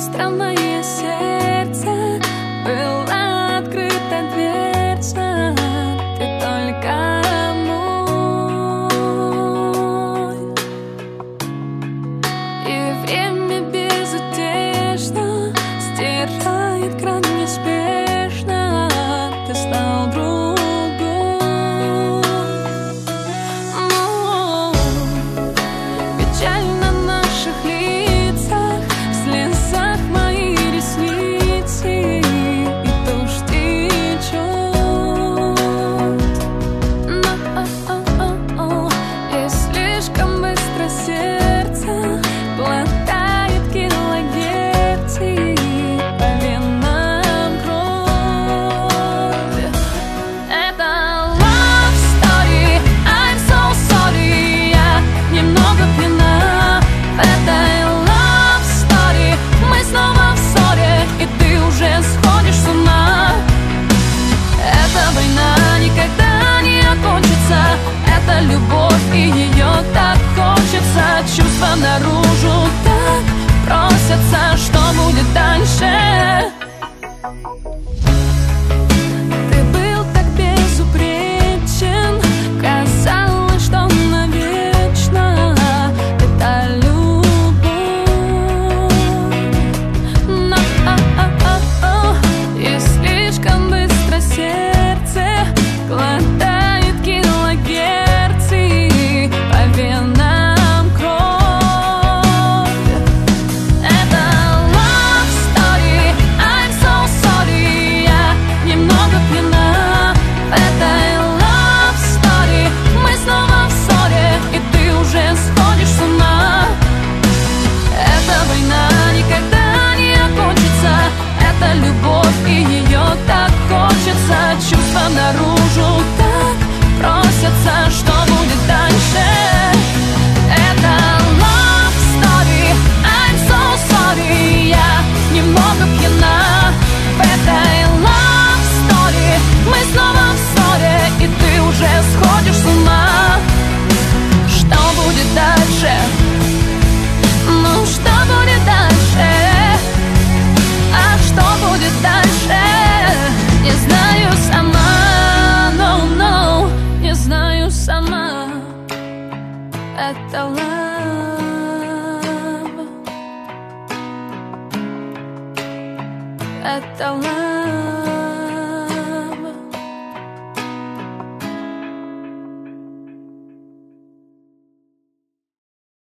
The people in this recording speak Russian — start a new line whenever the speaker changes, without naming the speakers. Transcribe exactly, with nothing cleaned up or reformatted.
странное сердце, была открыта дверца, ты только мой. И время безутешно стирает кран неспешно, ты стал другой. Но печаль на наших лицах, в слезах мои ресницы, и дождь течет. Но и слишком быстро сердце глотает килогерцы, по венам кровь. Это love story, I'm so sorry, я немного пьяна в этой love story. Мы снова в ссоре, и ты уже сходишь с ума. Эта война никогда не окончится, это любовь, и ее так хочется. Чувства наружу так просятся, что будет дальше? Ты был так безупречен, казалось, что навечно это любовь. Но и слишком быстро сердце глотает килогерцы, по венам кровь. Это love story, I'm so sorry, я немного пьяна в этой love story. Мы снова в ссоре, и ты уже сходишь с ума. Эта война никогда не окончится, это любовь, и ее так хочется. Чувства наружу так просятся, что будет дальше? Это love story, I'm so sorry, я немного пьяна в этой love story. Мы снова в ссоре, и ты уже сходишь с ума. Что будет дальше? Ну что будет дальше? А что будет дальше? Не знаю сама, no, no, не знаю сама. Это love, это love.